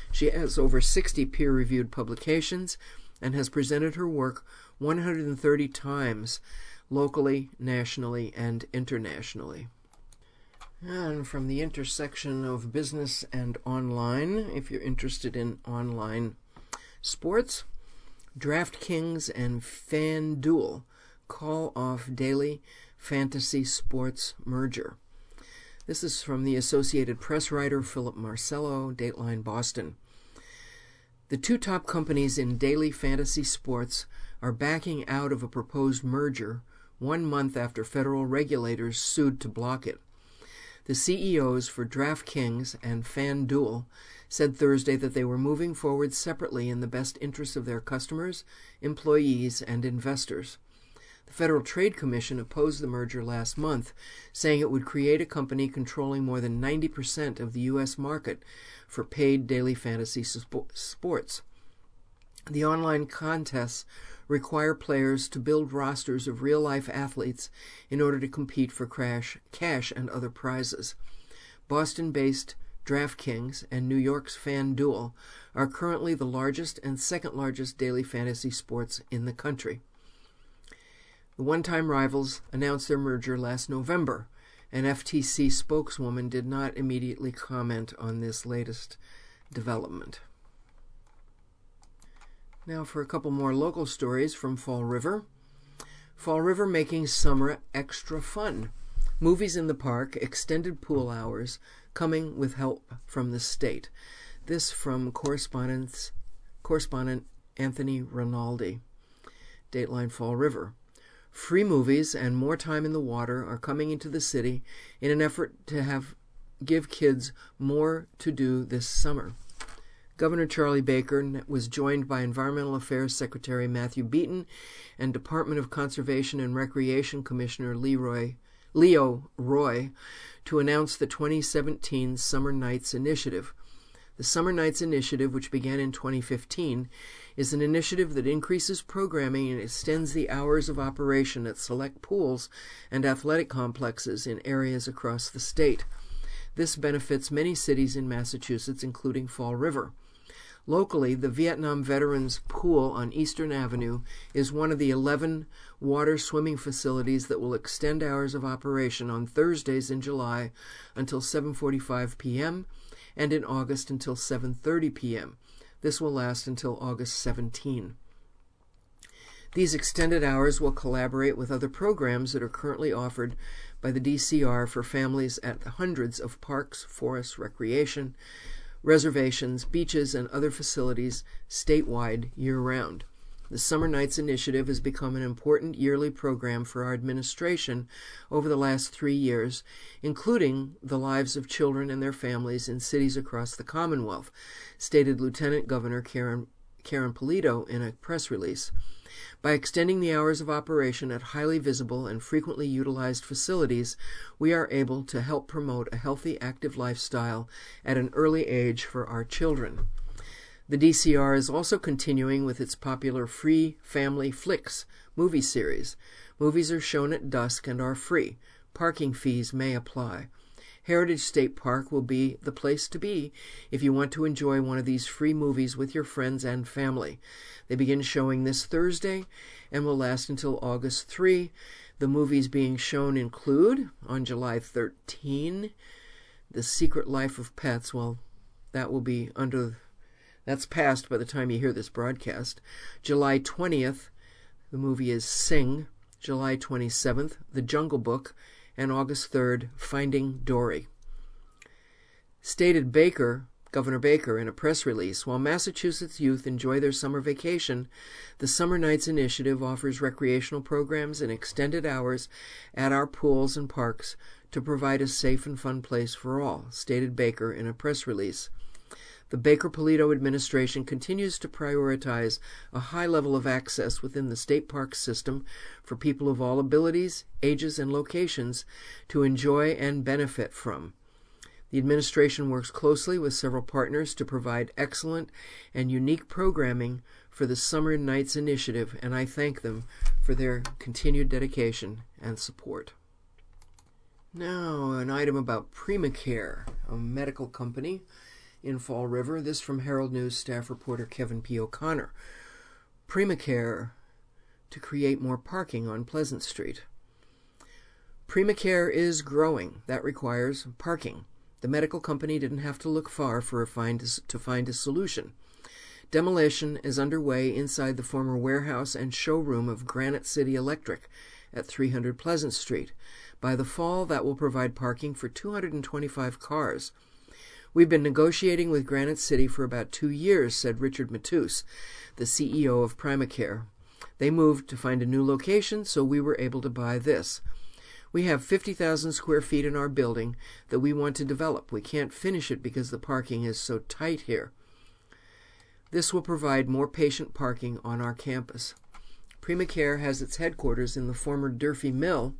She has over sixty peer-reviewed publications and has presented her work one hundred thirty times locally, nationally, and internationally. And from the intersection of business and online, if you're interested in online sports, DraftKings and FanDuel call off daily fantasy sports merger. This is from the Associated Press writer Philip Marcello, Dateline Boston. The two top companies in daily fantasy sports are backing out of a proposed merger one month after federal regulators sued to block it. The C E Os for DraftKings and FanDuel said Thursday that they were moving forward separately in the best interests of their customers, employees, and investors. The Federal Trade Commission opposed the merger last month, saying it would create a company controlling more than ninety percent of the U S market for paid daily fantasy sports. The online contests require players to build rosters of real-life athletes in order to compete for crash, cash and other prizes. Boston-based DraftKings and New York's FanDuel are currently the largest and second-largest daily fantasy sports in the country. The one-time rivals announced their merger last November. An F T C spokeswoman did not immediately comment on this latest development. Now for a couple more local stories from Fall River. Fall River making summer extra fun. Movies in the park, extended pool hours, coming with help from the state. This from correspondent Anthony Rinaldi, Dateline Fall River. Free movies and more time in the water are coming into the city in an effort to have give kids more to do this summer. Governor Charlie Baker was joined by Environmental Affairs Secretary Matthew Beaton and Department of Conservation and Recreation Commissioner Leroy, Leo Roy to announce the twenty seventeen Summer Nights Initiative. The Summer Nights Initiative, which began in twenty fifteen, is an initiative that increases programming and extends the hours of operation at select pools and athletic complexes in areas across the state. This benefits many cities in Massachusetts, including Fall River. Locally, the Vietnam Veterans Pool on Eastern Avenue is one of the eleven water swimming facilities that will extend hours of operation on Thursdays in July until seven forty-five p.m. and in August until seven thirty p.m. This will last until August seventeenth. These extended hours will collaborate with other programs that are currently offered by the D C R for families at hundreds of parks, forests, recreation, reservations, beaches, and other facilities statewide year-round. The Summer Nights Initiative has become an important yearly program for our administration over the last three years, including the lives of children and their families in cities across the Commonwealth, stated Lieutenant Governor Karen, Karen Polito in a press release. By extending the hours of operation at highly visible and frequently utilized facilities, we are able to help promote a healthy, active lifestyle at an early age for our children. The D C R is also continuing with its popular Free Family Flicks movie series. Movies are shown at dusk and are free. Parking fees may apply. Heritage State Park will be the place to be if you want to enjoy one of these free movies with your friends and family. They begin showing this Thursday and will last until August third. The movies being shown include, on July thirteenth, The Secret Life of Pets. Well, that will be under, that's past by the time you hear this broadcast. July twentieth, the movie is Sing. July twenty-seventh, The Jungle Book. And August third, Finding Dory. Stated Baker, Governor Baker, in a press release, while Massachusetts youth enjoy their summer vacation, the Summer Nights Initiative offers recreational programs and extended hours at our pools and parks to provide a safe and fun place for all, stated Baker in a press release. The Baker-Polito administration continues to prioritize a high level of access within the state park system for people of all abilities, ages, and locations to enjoy and benefit from. The administration works closely with several partners to provide excellent and unique programming for the Summer Nights Initiative, and I thank them for their continued dedication and support. Now, an item about Primacare, a medical company in Fall River. This from Herald News staff reporter Kevin P. O'Connor. Primacare to create more parking on Pleasant Street. Primacare is growing. That requires parking. The medical company didn't have to look far for a find, to find a solution. Demolition is underway inside the former warehouse and showroom of Granite City Electric at three hundred Pleasant Street. By the fall, that will provide parking for two hundred twenty-five cars. We've been negotiating with Granite City for about two years, said Richard Matus, the C E O of Primacare. They moved to find a new location, so we were able to buy this. We have fifty thousand square feet in our building that we want to develop. We can't finish it because the parking is so tight here. This will provide more patient parking on our campus. Primacare has its headquarters in the former Durfee Mill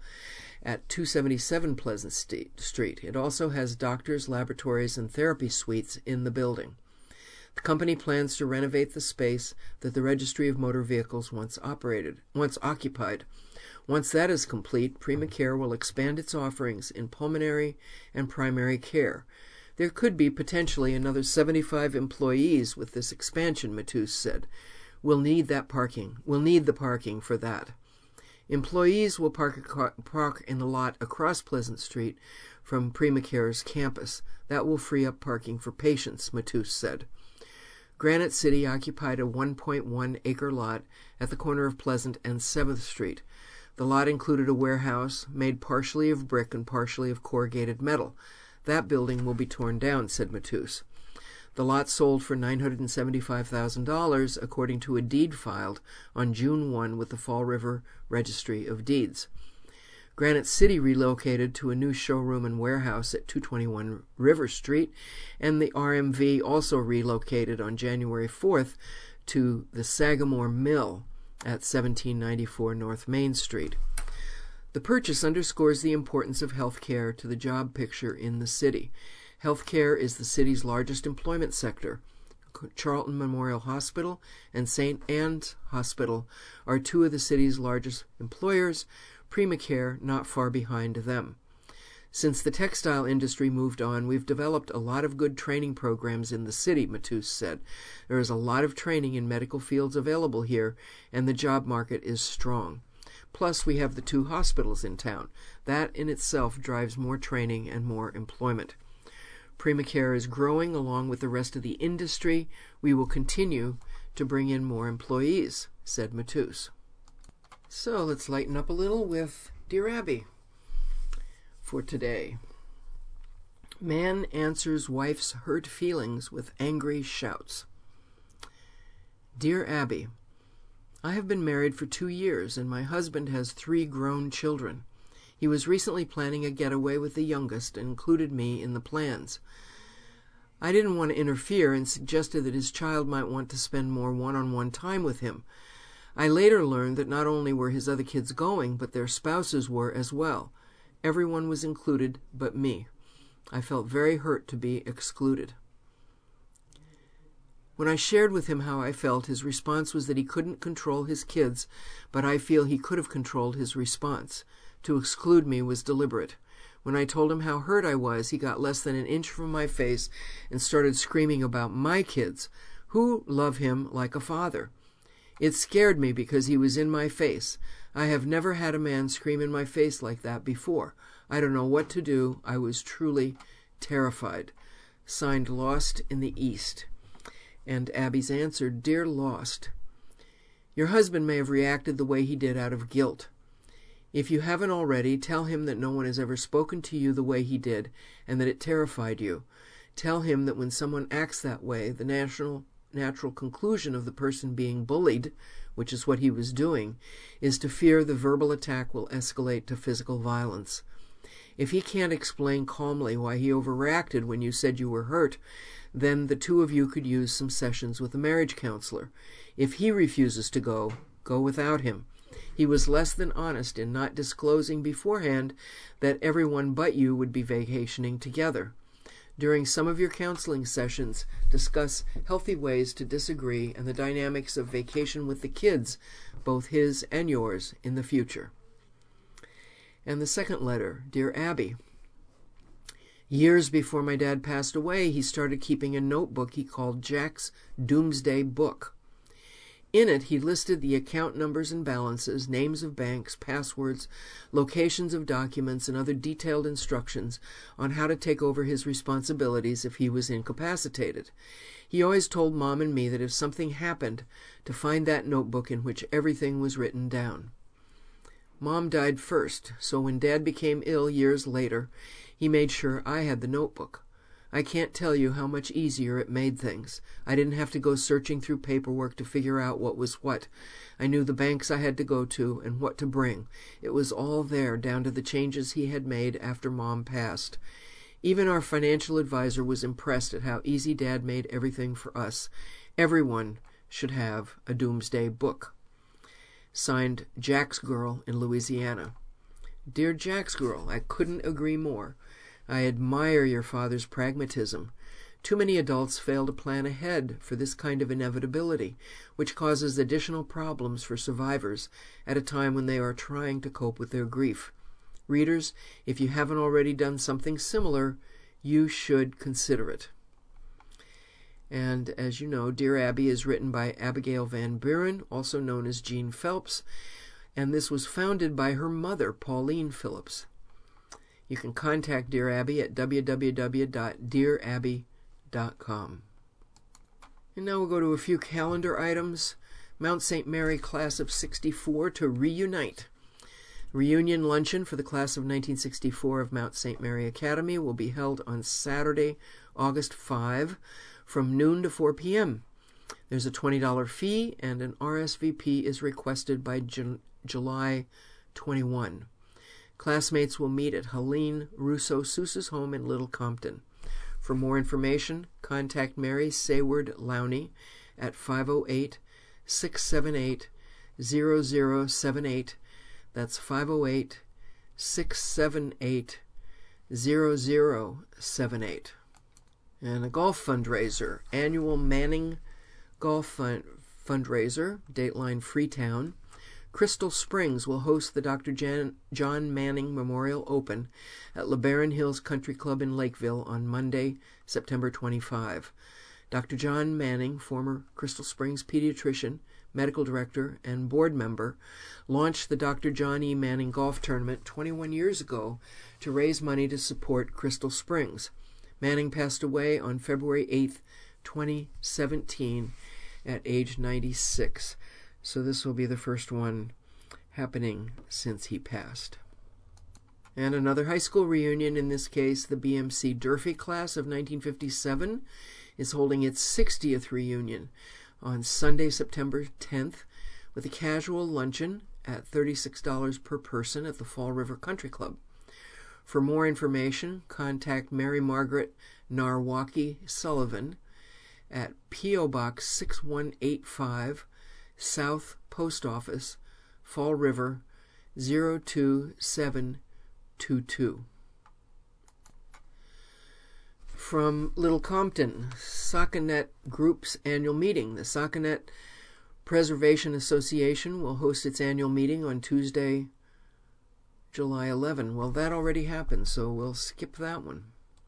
at two seventy-seven Pleasant Street. It also has doctors, laboratories, and therapy suites in the building. The company plans to renovate the space that the Registry of Motor Vehicles once operated, once occupied. Once that is complete, Primacare will expand its offerings in pulmonary and primary care. There could be potentially another seventy-five employees with this expansion, Matus said. We'll need that parking. We'll need the parking for that. Employees will park, park in the lot across Pleasant Street from Primacare's campus. That will free up parking for patients, Matus said. Granite City occupied a one point one acre lot at the corner of Pleasant and seventh Street. The lot included a warehouse made partially of brick and partially of corrugated metal. That building will be torn down, said Matus. The lot sold for nine hundred seventy-five thousand dollars, according to a deed filed on June first with the Fall River Registry of Deeds. Granite City relocated to a new showroom and warehouse at two twenty-one River Street, and the R M V also relocated on January fourth to the Sagamore Mill at seventeen ninety-four North Main Street. The purchase underscores the importance of health care to the job picture in the city. Health care is the city's largest employment sector. Charlton Memorial Hospital and Saint Anne's Hospital are two of the city's largest employers, Primacare not far behind them. Since the textile industry moved on, we've developed a lot of good training programs in the city, Matus said. There is a lot of training in medical fields available here, and the job market is strong. Plus, we have the two hospitals in town. That in itself drives more training and more employment. Primacare is growing along with the rest of the industry. We will continue to bring in more employees, said Matus. So let's lighten up a little with Dear Abby. For today, man answers wife's hurt feelings with angry shouts. Dear Abby, I have been married for two years and my husband has three grown children. He was recently planning a getaway with the youngest and included me in the plans. I didn't want to interfere and suggested that his child might want to spend more one-on-one time with him. I later learned that not only were his other kids going, but their spouses were as well. Everyone was included but me. I felt very hurt to be excluded. When I shared with him how I felt, his response was that he couldn't control his kids, but I feel he could have controlled his response. To exclude me was deliberate. When I told him how hurt I was, he got less than an inch from my face and started screaming about my kids, who love him like a father. It scared me because he was in my face. I have never had a man scream in my face like that before. I don't know what to do. I was truly terrified. Signed, Lost in the East. And Abby's answer, Dear Lost, your husband may have reacted the way he did out of guilt. If you haven't already, tell him that no one has ever spoken to you the way he did and that it terrified you. Tell him that when someone acts that way, the natural, natural conclusion of the person being bullied, which is what he was doing, is to fear the verbal attack will escalate to physical violence. If he can't explain calmly why he overreacted when you said you were hurt, then the two of you could use some sessions with a marriage counselor. If he refuses to go, go without him. He was less than honest in not disclosing beforehand that everyone but you would be vacationing together. During some of your counseling sessions, discuss healthy ways to disagree and the dynamics of vacation with the kids, both his and yours, in the future. And the second letter, Dear Abby, Years before my dad passed away, he started keeping a notebook he called Jack's Doomsday Book. In it, he listed the account numbers and balances, names of banks, passwords, locations of documents, and other detailed instructions on how to take over his responsibilities if he was incapacitated. He always told Mom and me that if something happened, to find that notebook in which everything was written down. Mom died first, so when Dad became ill years later, he made sure I had the notebook. I can't tell you how much easier it made things. I didn't have to go searching through paperwork to figure out what was what. I knew the banks I had to go to and what to bring. It was all there, down to the changes he had made after Mom passed. Even our financial advisor was impressed at how easy Dad made everything for us. Everyone should have a Doomsday Book. Signed, Jack's Girl in Louisiana. Dear Jack's Girl, I couldn't agree more. I admire your father's pragmatism. Too many adults fail to plan ahead for this kind of inevitability, which causes additional problems for survivors at a time when they are trying to cope with their grief. Readers, if you haven't already done something similar, you should consider it. And as you know, Dear Abby is written by Abigail Van Buren, also known as Jean Phelps, and this was founded by her mother, Pauline Phillips. You can contact Dear Abby at w w w dot dear abby dot com. And now we'll go to a few calendar items. Mount Saint Mary Class of sixty-four to reunite. Reunion luncheon for the class of nineteen sixty-four of Mount Saint Mary Academy will be held on Saturday, August fifth, from noon to four p m There's a twenty dollars fee, and an R S V P is requested by Ju- July twenty-first. Classmates will meet at Helene Russo Sousa's home in Little Compton. For more information, contact Mary Sayward Lowney at five oh eight, six seven eight, zero zero seven eight. That's five oh eight, six seven eight, zero zero seven eight. And a golf fundraiser, annual Manning Golf fund- Fundraiser, Dateline Freetown. Crystal Springs will host the Doctor Jan- John Manning Memorial Open at LeBaron Hills Country Club in Lakeville on Monday, September twenty-fifth. Doctor John Manning, former Crystal Springs pediatrician, medical director, and board member, launched the Doctor John E. Manning Golf Tournament twenty-one years ago to raise money to support Crystal Springs. Manning passed away on February eighth, twenty seventeen, at age ninety-six. So this will be the first one happening since he passed. And another high school reunion, in this case the B M C Durfee class of nineteen fifty-seven, is holding its sixtieth reunion on Sunday, September tenth, with a casual luncheon at thirty-six dollars per person at the Fall River Country Club. For more information, contact Mary Margaret Narwaki Sullivan at P O Box six one eight five, South Post Office, Fall River, zero two seven two two. From Little Compton, Sacanet Group's annual meeting. The Sacanet Preservation Association will host its annual meeting on Tuesday, July eleventh. Well, that already happened, so we'll skip that one.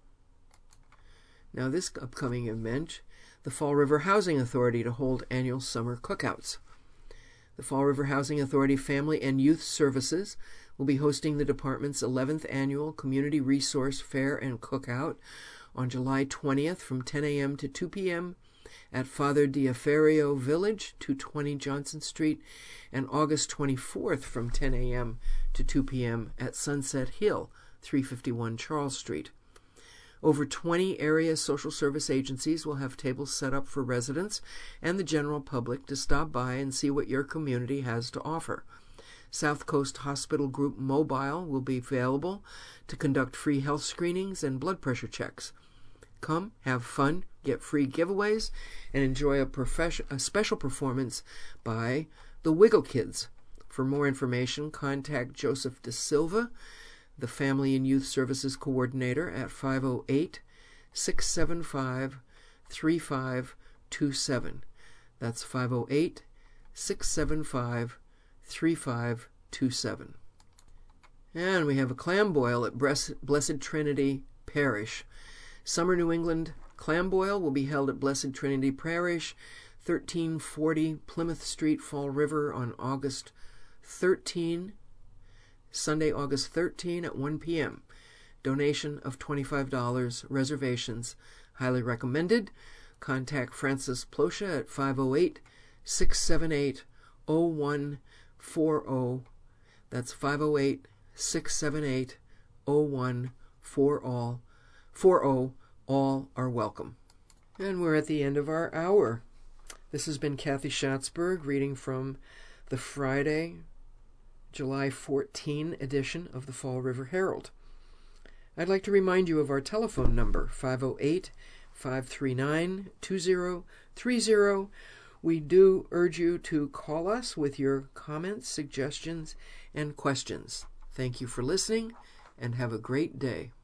Now, this upcoming event, the Fall River Housing Authority to hold annual summer cookouts. The Fall River Housing Authority Family and Youth Services will be hosting the department's eleventh annual Community Resource Fair and Cookout on July twentieth from ten a m to two p m at Father Diaferio Village, two twenty Johnson Street, and August twenty-fourth from ten a m to two p m at Sunset Hill, three fifty-one Charles Street. Over twenty area social service agencies will have tables set up for residents and the general public to stop by and see what your community has to offer. South Coast Hospital Group Mobile will be available to conduct free health screenings and blood pressure checks. Come, have fun, get free giveaways, and enjoy a, profes- a special performance by the Wiggle Kids. For more information, contact Joseph De Silva, the Family and Youth Services Coordinator, at five oh eight, six seven five, three five two seven. That's five oh eight, six seven five, three five two seven. And we have a clam boil at Blessed Trinity Parish. Summer New England Clam Boil will be held at Blessed Trinity Parish, thirteen forty Plymouth Street, Fall River, on August thirteenth, Sunday, August thirteenth at one p.m. Donation of twenty-five dollars. Reservations highly recommended. Contact Francis Plosha at five oh eight, six seven eight, oh one four oh. That's five oh eight, six seven eight, oh one four oh. All are welcome. And we're at the end of our hour. This has been Kathy Schatzberg reading from the Friday, July fourteenth edition of the Fall River Herald. I'd like to remind you of our telephone number, five oh eight, five three nine, two oh three oh. We do urge you to call us with your comments, suggestions, and questions. Thank you for listening, and have a great day.